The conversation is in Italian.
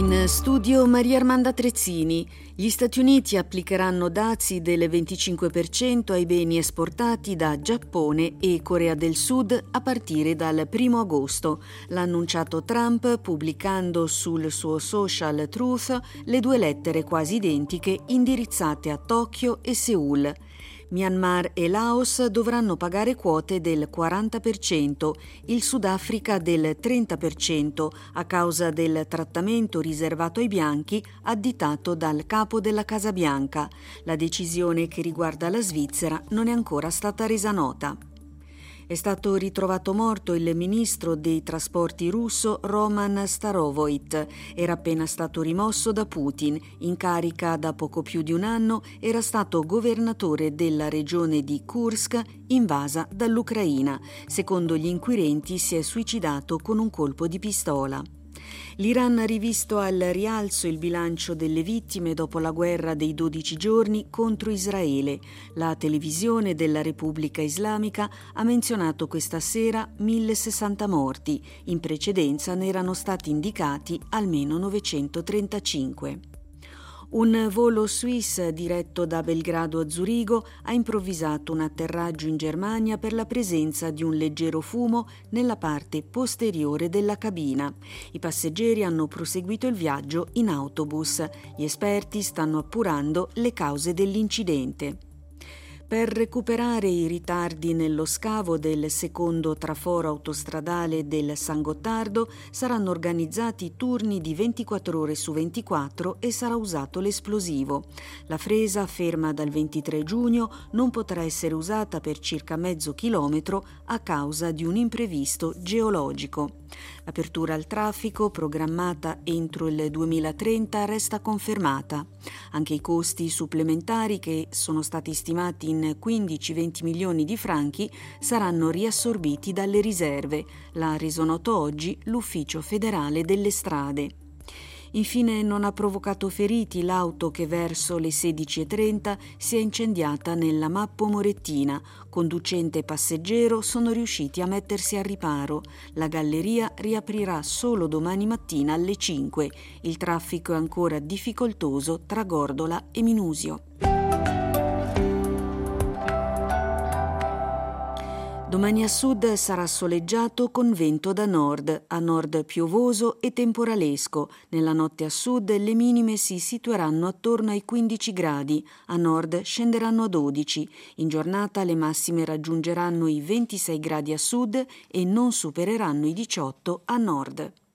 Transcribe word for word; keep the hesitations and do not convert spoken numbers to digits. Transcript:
In studio Maria Armanda Trezzini. Gli Stati Uniti applicheranno dazi del venticinque per cento ai beni esportati da Giappone e Corea del Sud a partire dal primo agosto. L'ha annunciato Trump pubblicando sul suo social Truth le due lettere quasi identiche indirizzate a Tokyo e Seul. Myanmar e Laos dovranno pagare quote del quaranta per cento, il Sudafrica del trenta per cento a causa del trattamento riservato ai bianchi additato dal capo della Casa Bianca. La decisione che riguarda la Svizzera non è ancora stata resa nota. È stato ritrovato morto il ministro dei trasporti russo Roman Starovoit. Era appena stato rimosso da Putin. In carica da poco più di un anno, era stato governatore della regione di Kursk, invasa dall'Ucraina. Secondo gli inquirenti si è suicidato con un colpo di pistola. L'Iran ha rivisto al rialzo il bilancio delle vittime dopo la guerra dei dodici giorni contro Israele. La televisione della Repubblica Islamica ha menzionato questa sera mille sessanta morti. In precedenza ne erano stati indicati almeno novecentotrentacinque. Un volo Swiss diretto da Belgrado a Zurigo ha improvvisato un atterraggio in Germania per la presenza di un leggero fumo nella parte posteriore della cabina. I passeggeri hanno proseguito il viaggio in autobus. Gli esperti stanno appurando le cause dell'incidente. Per recuperare i ritardi nello scavo del secondo traforo autostradale del San Gottardo saranno organizzati turni di ventiquattro ore su ventiquattro e sarà usato l'esplosivo. La fresa, ferma dal ventitré giugno, non potrà essere usata per circa mezzo chilometro a causa di un imprevisto geologico. L'apertura al traffico, programmata entro il duemilatrenta, resta confermata. Anche i costi supplementari, che sono stati stimati in quindici venti milioni di franchi, saranno riassorbiti dalle riserve. L'ha reso noto oggi l'Ufficio federale delle strade. Infine non ha provocato feriti l'auto che verso le sedici e trenta si è incendiata nella Mappo Morettina. Conducente e passeggero sono riusciti a mettersi al riparo. La galleria riaprirà solo domani mattina alle cinque. Il traffico è ancora difficoltoso tra Gordola e Minusio. Domani a sud sarà soleggiato con vento da nord, a nord piovoso e temporalesco. Nella notte a sud le minime si situeranno attorno ai quindici gradi, a nord scenderanno a dodici. In giornata le massime raggiungeranno i ventisei gradi a sud e non supereranno i diciotto a nord.